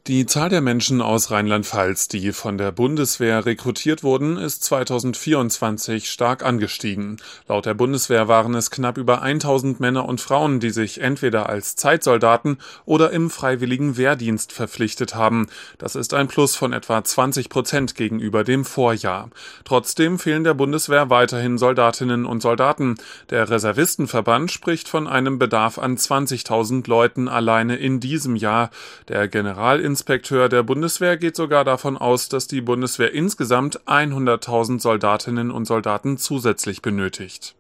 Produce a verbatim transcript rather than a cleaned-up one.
Die Zahl der Menschen aus Rheinland-Pfalz, die von der Bundeswehr rekrutiert wurden, ist zweitausendvierundzwanzig stark angestiegen. Laut der Bundeswehr waren es knapp über tausend Männer und Frauen, die sich entweder als Zeitsoldaten oder im freiwilligen Wehrdienst verpflichtet haben. Das ist ein Plus von etwa zwanzig Prozent gegenüber dem Vorjahr. Trotzdem fehlen der Bundeswehr weiterhin Soldatinnen und Soldaten. Der Reservistenverband spricht von einem Bedarf an zwanzigtausend Leuten alleine in diesem Jahr. Der Generalinspekteur Inspekteur der Bundeswehr geht sogar davon aus, dass die Bundeswehr insgesamt hunderttausend Soldatinnen und Soldaten zusätzlich benötigt.